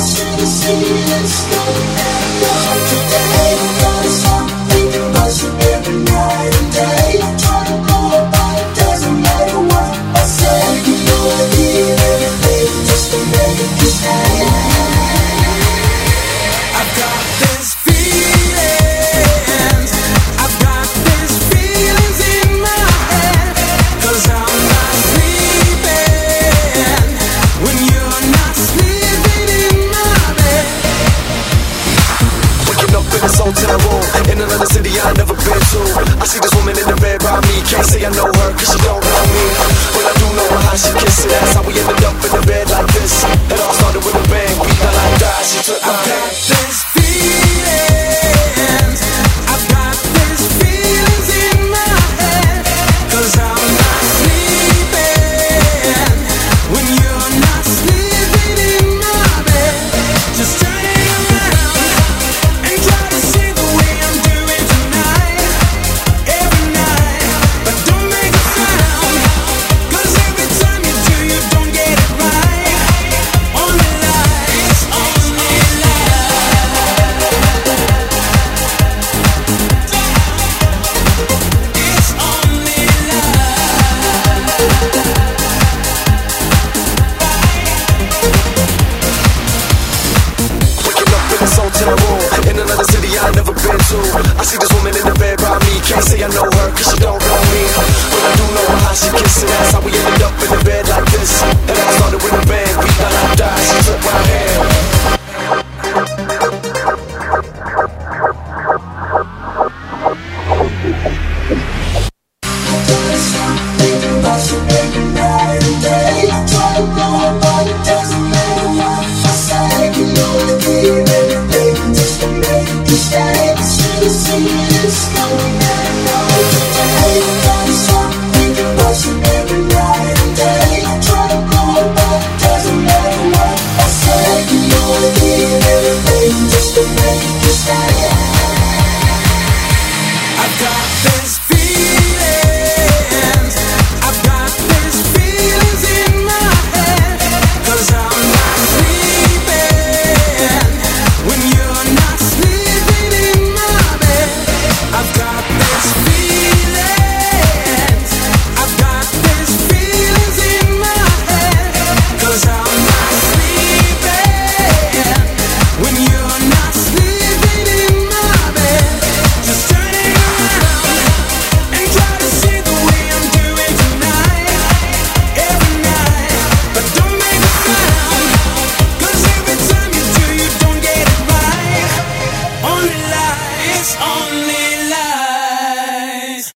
In another city I never been to, I see this woman in the bed by me. Can't say I know her cause she don't know me, but I do know how she kisses. That's how we ended up in the bed like this. It all started with a bang, we got like that. She took my hand. This feelings, I've got these feelings in my head, cause I'm not sleeping when you're not sleeping in my bed. Just turning around and try to see the way I'm doing tonight, every night. But don't make a sound, cause every time you do, you don't get it right. Only lies, only lies. It's only waking up in this hotel room in another city I never been to. I see this woman in the bed by me. Can't say I know her cause she don't know me, but I do know how she kisses. That's how we ended up in the bed like this. It all started with a bang, we got like that. She took my hand.